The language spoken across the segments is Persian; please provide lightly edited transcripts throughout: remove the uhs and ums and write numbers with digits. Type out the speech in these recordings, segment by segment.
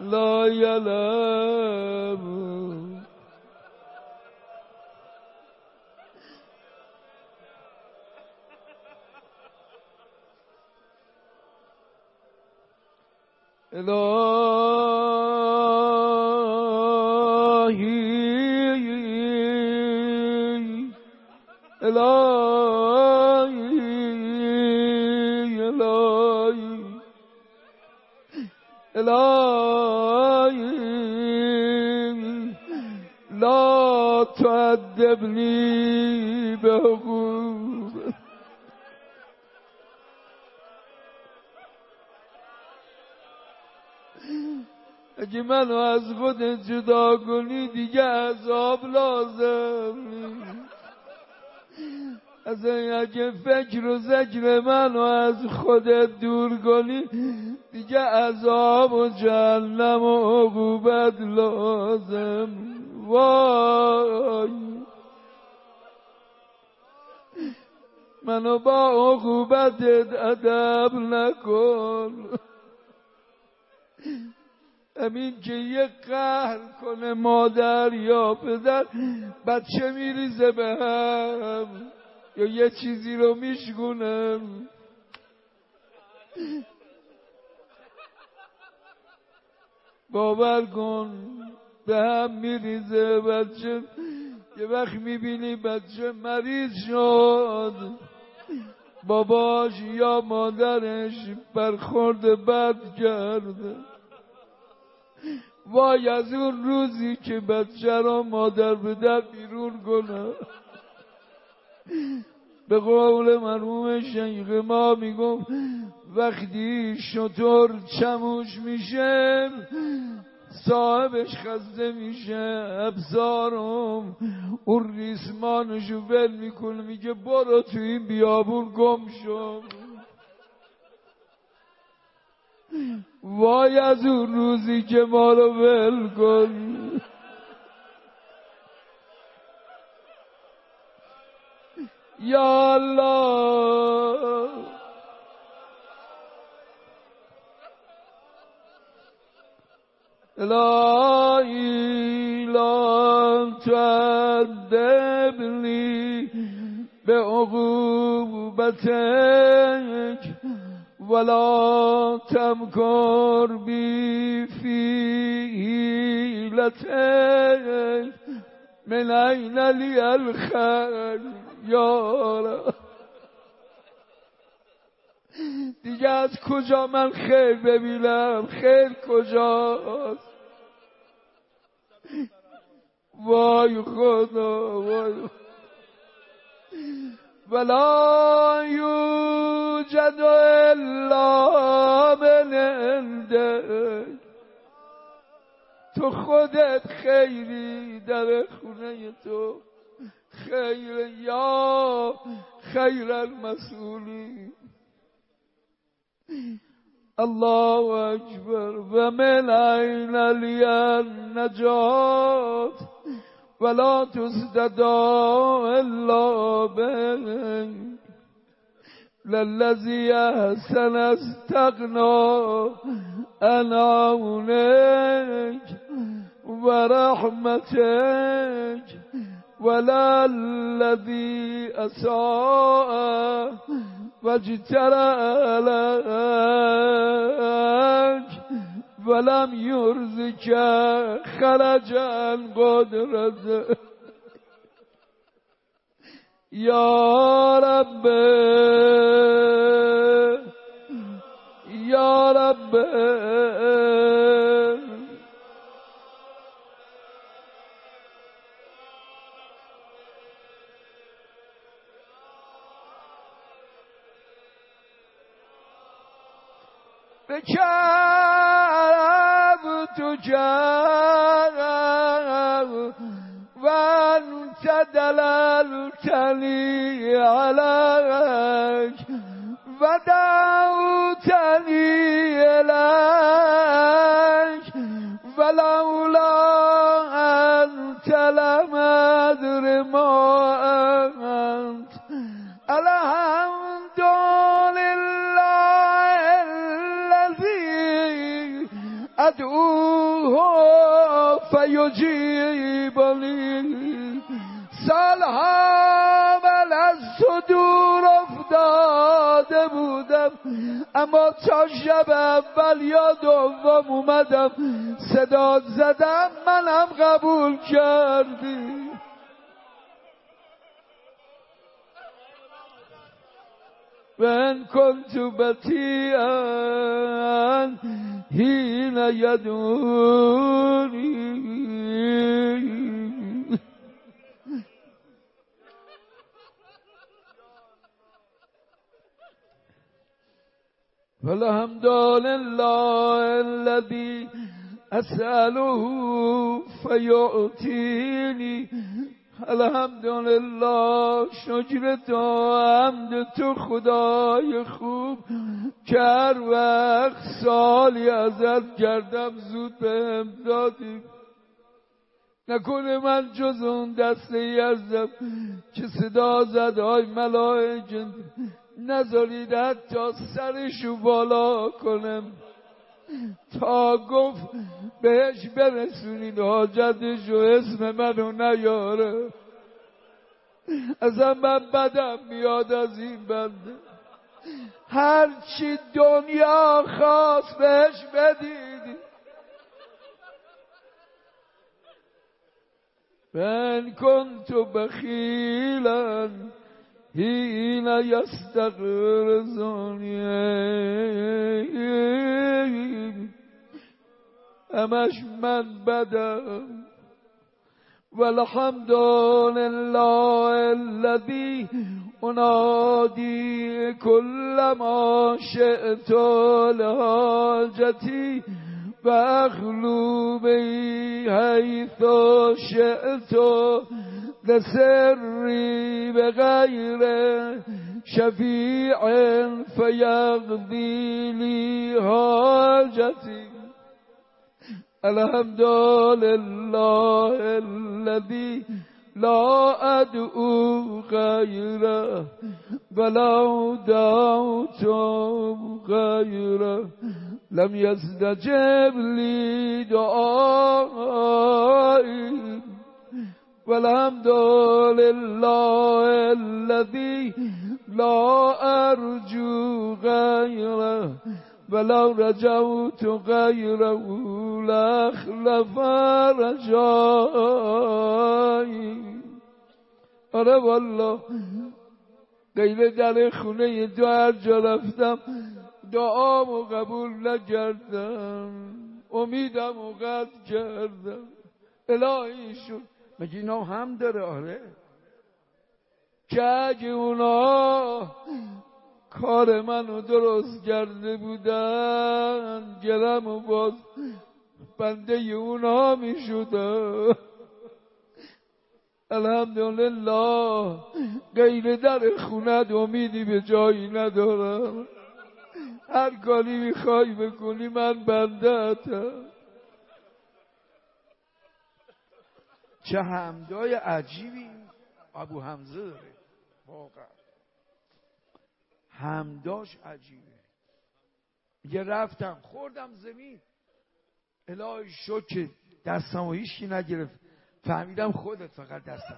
لا يعلم إلهي إلهي إلهي لا تعذبني بعقوبة اگه منو از خودت جدا کنی دیگه عذاب لازم نیست. اگه فکر و ذکر منو از خودت دور کنی دیگه عذاب و جهنم و عقوبت لازم. وای منو با عقوبتت ادب نکن. همین که یه قهر کنه مادر یا پدر بچه میریزه به هم یا یه چیزی رو میشگونه. باور کن به هم میریزه بچه. یه وقت میبینی بچه مریض شد باباش یا مادرش برخورد بد کرده. وای از اون روزی که بچه را مادر به در بیرون کنه. به قول مرحوم شیخ ما میگم وقتی شتر چموش میشه صاحبش خسته میشه ابزارم اون ریسمانشو ول میکنه میگه برو تو این بیابون گم شو. وای از اون روزی که ما رو ول کن. یا الله الهی لا تعذبنی بعقوبتک ولا تمکر بی فی حیلتک من این لی الخیر. یا رب دیگه از کجا من خیر ببینم؟ خیر کجاست؟ وای خدا وای. ولا یوجد الا من عندک. تو خودت خیری در خونه تو خیر یا خیر المسئولین. الله اکبر. و من این لی النجات ولا تستدعى الا بك للذي احسن استغنى عن عونك ورحمتك ولا الذي اساء واجترأ عليك ولم يرزك خرجا قدرته. یا رب یا رب بكابتك وأنت دللتني عليك ودعوتني إليك ولولا أنت لم أدر ما أنت. الحمد لله الذي ادعوه فیجیبنی سالها من از تو دور افتاده بودم، اما تا شب اول یا دوم اومدم صدا زدم منم قبول کردی. وَإِنْ كُنْتُ بَطِيئًا حِينَ يَدْعُونِي فالحمد لله الذي أسأله فيعطيني. الحمدلله، شکر تو، حمد تو خدای خوب که هر وقت سالی ازت کردم زود بهم دادی. نکنه من جز اون دسته ای هستم که صدا زد های ملائکه نذارید حتی سرشو بالا کنم تا گفت بهش برسونید حاجتشو اسم منو نیاره. اصلا من بدم میاد از این بنده. هرچی دنیا خواست بهش بدید. من کنت بخیلا حین یستغرزونی، همش من بدم. والحمد لله الذي انادي كل ما شئت لحاجتي واخلو بي حيث شئت لسري بغير شفيع فيقضي لي حاجتي. الحمد لله الذي لا أدعو غيره ولو دعوت غيره لم يستجب لي دعائي. والحمد لله الذي لا أرجو غيره ولو رجوت غيره لأخلف رجائي. آره والله غیر در خونه تو هر جا رفتم دعامو قبول نکردم، امیدمو قطع کردم. الهی شد مگه اینا هم داره؟ آره که اگه اونا کار منو درست کرده بودن گرم و باز بنده اونا می شدم. الحمدلله غیر در خونت امیدی به جایی ندارم. هر کاری میخوای بکنی من بنده‌تم. چه حمدای عجیبی ابو حمزه داره واقعا. حمداش عجیبه. یه رفتم خوردم زمین، الهی شکر دستمو هیچکی نگرفت، فهمیدم خودت فقط دستم.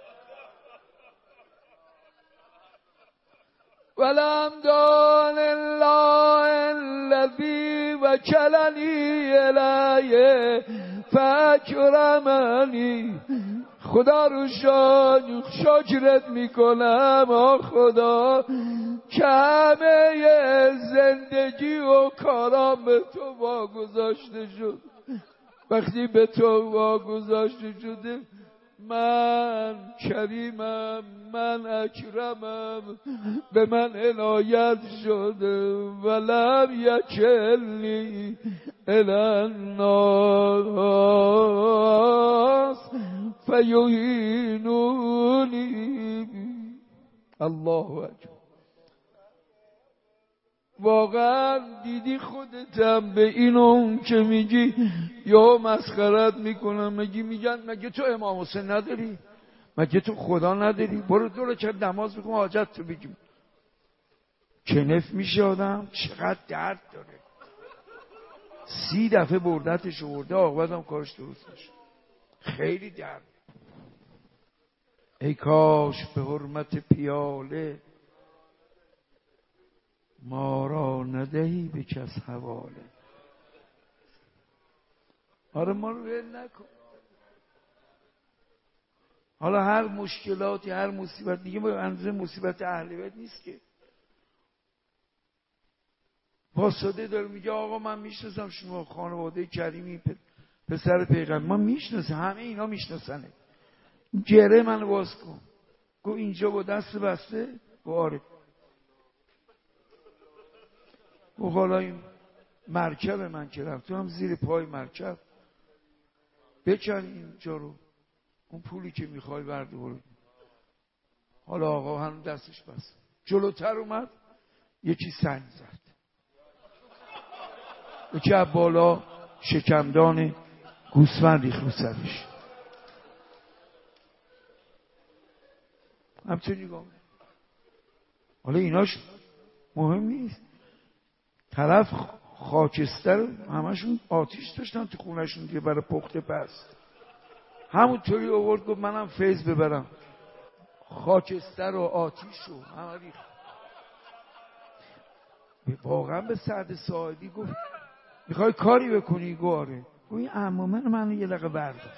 والحمد لله الذي وكلني الیه فاکرمنی. خدا رو شکرت میکنم آ خدا که همه زندگی و کارام به تو واگذاشته شد. وقتی به تو واگذاشته شده من کریمم، من اکرمم، به من عنایت شده. ولم یکلنی الی الناس فیهینونی. الله اکبر. واقعا دیدی خودتم به این اون که میگی یا مسخرت میکنم، میگن مگه تو امام حسین نداری؟ مگه تو خدا نداری؟ برو دو رکعت نماز بکن حاجت تو بگیم. کنف میشه آدم چقدر درد داره. 30 دفعه بردتش ورده، عاقبت هم کارش درست نشد. خیلی درد. ای کاش به حرمت پیاله ما را ندهی به کس حواله. آره ما رو ول نکن. حالا هر مشکلاتی، هر مصیبت دیگه به اندازه مصیبت اهل بیت نیست که. واسطه داره میگه آقا من میشناسم شما خانواده کریمی پسر پیغمبر، ما میشناسم، همه اینا میشناسنه. گره من باز کن. گو اینجا با دست بسته. گو آره. گو حالا این مرکب من که رفتم زیر پای مرکب، بکن اینجا رو، اون پولی که میخوای بردار. حالا آقا هم دستش بست. جلوتر اومد یکی سنگ زد، یکی از بالا شکمدان گوسفند ریخت رو سرش. همچنین نگاه. حالا ایناش مهم نیست. طرف خاکستر همشون آتیش داشتن تو خونهشون دیگه برای پخت پست. همونطوری آورد گفت منم فیض ببرم. خاکستر و آتیش رو همه ریخت. واقعا به سعد ساعدی گفت میخوای کاری بکنی؟ گفت آره. گفت این عمومه منو یه لقه بردار.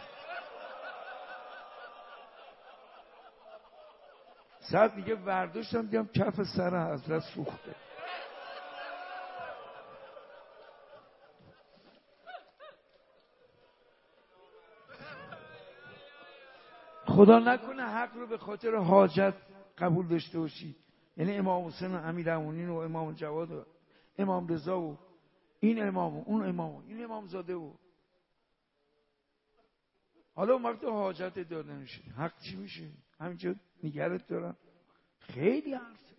سعد میگه برداشتم دیدم کف سر حضرت سوخته. خدا نکنه حق رو به خاطر حاجت قبول داشته باشی. یعنی امام حسین و امیرالمومنین و امام جواد و امام رضا و این امام و اون امام و این امام زاده و حالا اون وقت حاجت داده نشه، حق چی میشه؟ همینجا نگرت دارم. خیلی حرفه.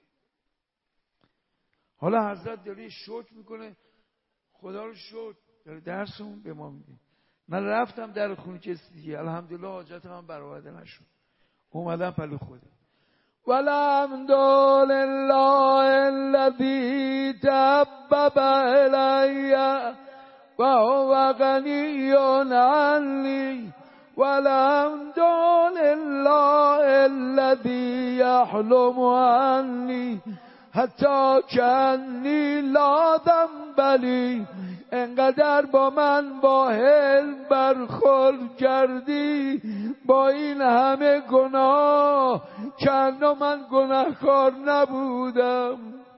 حالا حضرت داره شکر میکنه، خدا رو شکر داره درسمون به ما میده. من رفتم در خونه کسی دیگه، الحمدلله حاجت من برآورده نشد، اومدم پلو خودم. والحمد لله الذی تحبب الی و هو غنی عنی، والحمد لله الذی یحلم عنی حتی کنی لا ذنب لی. انقدر با من با حلم برخورد کردی با این همه گناه که من گناهکار نبودم.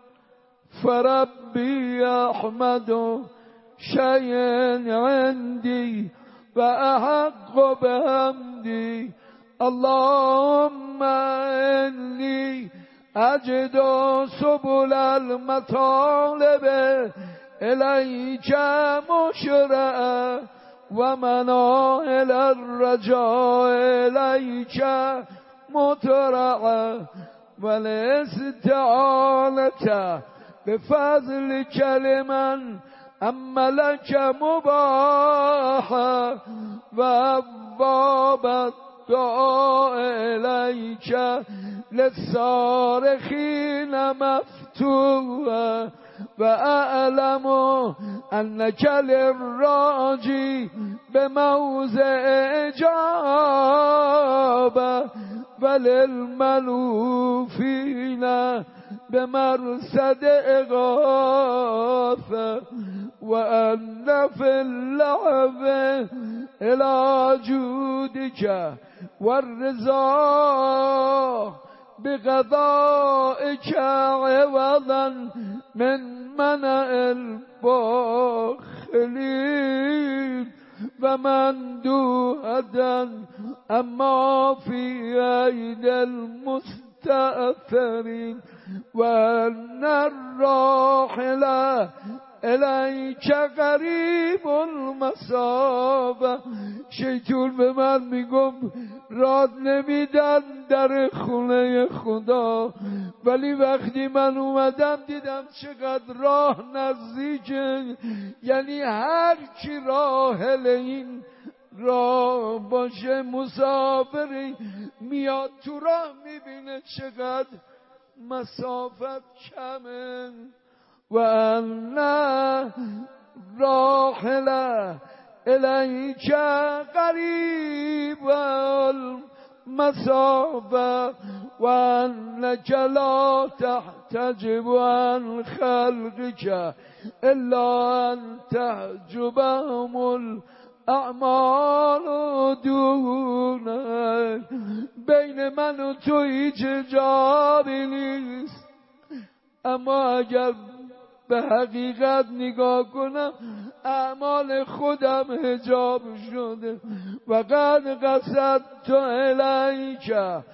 فربی احمد شیء عندی و احق بحمدی. اللهم انی اجد سبل المطالب الیک مشرع و مناهل الرجاء الیک مترع و الاستعانة بفضلک لمن عملک مباح و ابواب الدعاء الیک للصارخین مفتوح و اعلم انک للراجی بموضع اجابه و للملوفین بمرصد اغاثه و ان فی اللعب الی جودک والرضا بقضائك عوضا من منع الباخلين ومندوحة اما في ايدي المستأثرين وان الراحل الیک قریب المسافه. شیطون به من میگم راد نمیدن در خونه خدا، ولی وقتی من اومدم دیدم چقدر راه نزدیکه. یعنی هر کی راحل این راه باشه، مسافری میاد تو راه میبینه چقدر مسافت کمه. و ان راحله الیک قریب المسافه و انک لا تحتجب عن خلقک الا ان تحجبهم الاعمال دونه. بین من و تو هیچ حجابی نیست، اما اگر به حقیقت نگاه کنم اعمال خودم حجاب شده. و قد قصدت الیک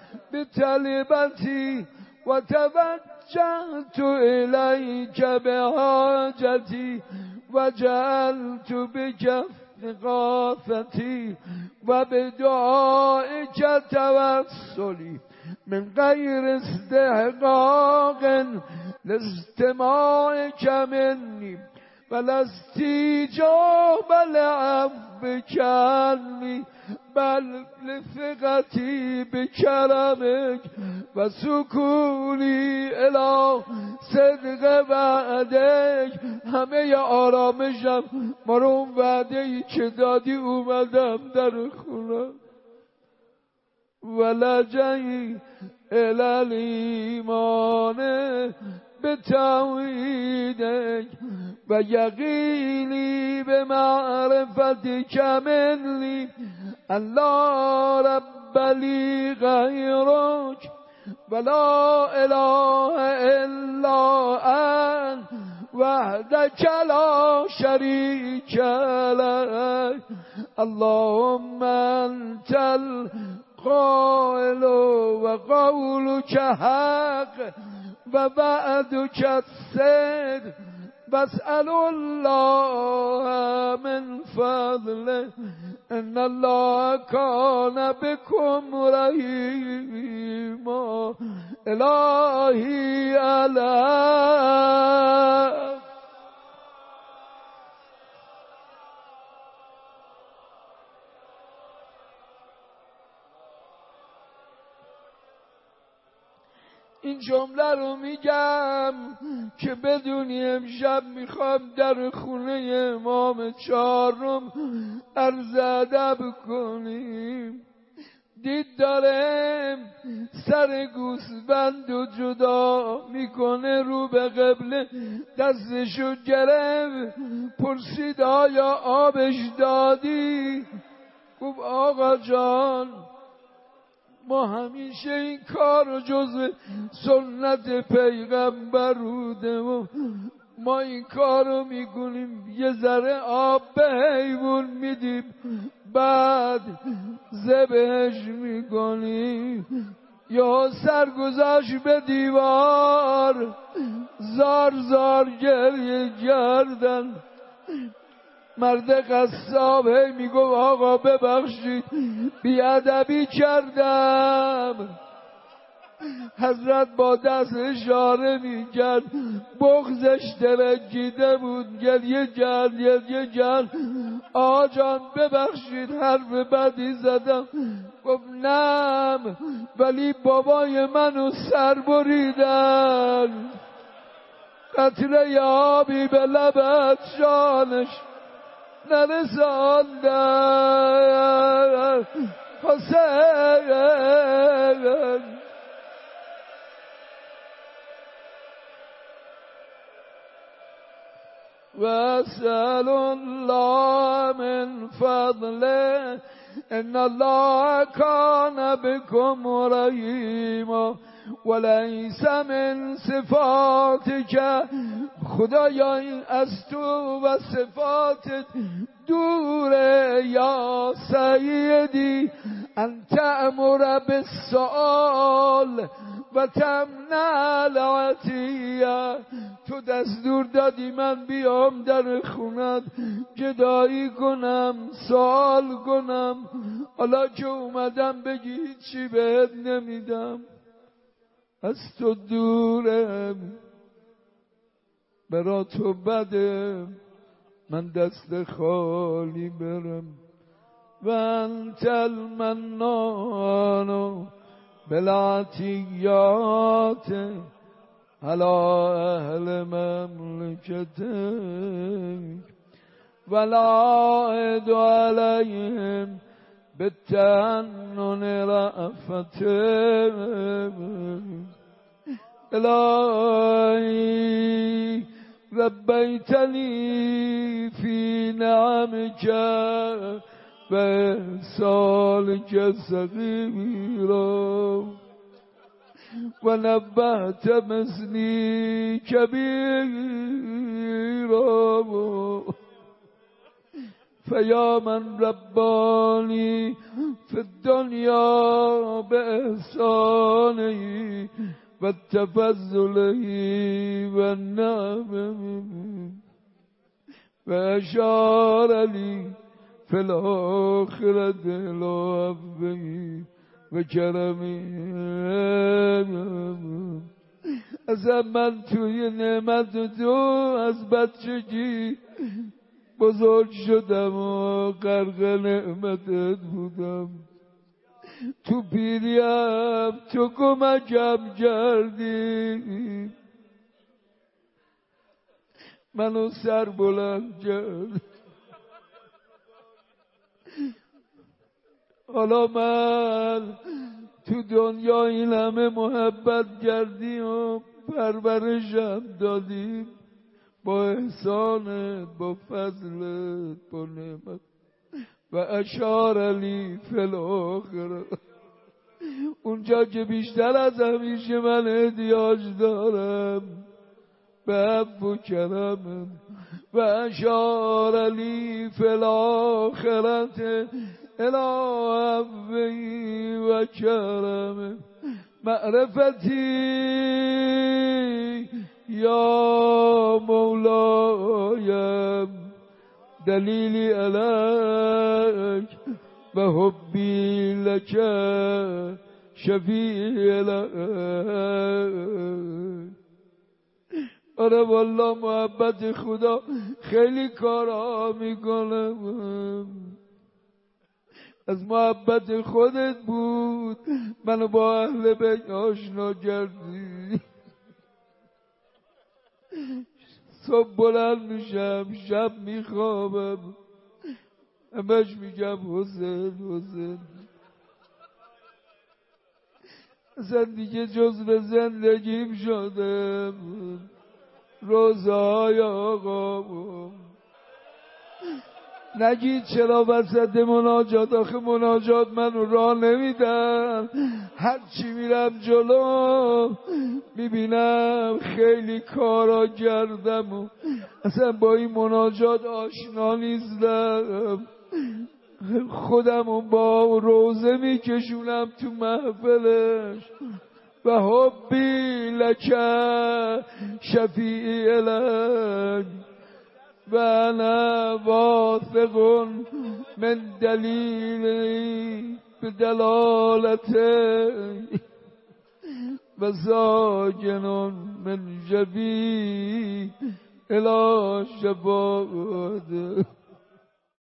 بطلبتی و توجهت الیک بحاجتی و جعلت بک ثقافتی و بدعائک توسلی من غیر استحقاق لاستماعک منی ولا استیجاب لعفوک عنی بل لثقتی بکرمک و سکونی الی صدق وعدک. همه آرامشم مارو اون وعده‌ای که دادی اومدم در خونه. ولجئی الی الایمان بتوحیدک و یقینی به معرفتک منی الله رب لی غیرک ولا اله الا انت وحدک لا شریک لک. اللهم انت القائل و قولک حق و وعدک الصدق واسأل الله من فضله ان الله کان بكم رحیما. الهی علی این جمله رو میگم که بدونی امشب میخوام در خونه امام چهارم عرض ادب کنیم. دید داره سر گوسفند و جدا میکنه، رو به قبله دستشو گرفت، پرسید آیا آبش دادی؟ گفت آقا جان ما همیشه این کار رو جز سنت پیغمبر بوده و ما این کار رو میکنیم، یه ذره آب به حیوان میدیم بعد ذبحش میکنیم. یا سرگذاشت به دیوار، زار زار گریه کردن. مرد قصاب هی میگفت آقا ببخشید بیادبی کردم. حضرت با دست اشاره میکرد، بغضش درکیده بود، گریه کرد آقا جان ببخشید حرف بدی زدم. گفت نم ولی بابای منو سر بریدن، قطره آبی به لبت شانش نرساندن. حسین واسأل الله من فضله ان الله كان بكم رحیما وليس من صفاتك. خدایا این از تو و صفاتت دوره یا سیدی، ان تأمر بالسؤال و تمنع العطیه. تو دستور دادی من بیام در خونت گدایی کنم، سوال کنم، حالا که اومدم بگی چی بهت نمیدم. از تو دورم، برا تو بده من دست خالی برم. و انت المنان بالعطیات علی اهل مملکتک. ولا أعد عليهم بالتأنن رأفته إلهي ربيتني في نعمك بإحسانك صغيرا ونبهت مثلي كبيرا فيا من رباني في الدنيا بإحسانه والتفضل والنعم وأشار لي في الآخرة لعفوه وكرمه اصلا من توی نعمت تو از بچگی بزرگ شدم و غرق نعمتت بودم تو پیریم تو کمکم کردی منو سر بلند کرد حالا من تو دنیا این همه محبت کردی و پرورشم دادی با احسانت با فضلت با نعمت و اشار لی فی الاخره اونجا که بیشتر از همیشه من احتیاج دارم به عفو و کرمت و اشار لی فی الاخره الى عفوی و کرمه معرفتی یا مولایم دلیلی علیک و حبی لک شفیع لک. آره والله محبت خدا خیلی کارا میکنه از محبت خودت بود منو با اهل بیت آشنا کردی صبح بلند میشم شب میخوابم همش میگم حسین حسین اصلا دیگه جزو زندگیم شده روزای آقا نگید چرا وسط مناجات آخه مناجات منو راه نمیدن هرچی میرم جلو میبینم خیلی کارا کردم و اصلا با این مناجات آشنا نیستم خودمو با روزه میکشونم تو محفلش و حبی لک شفیع لک و انا واثق من دلیلی بدلالته و ساکن من جبی الی شفاعته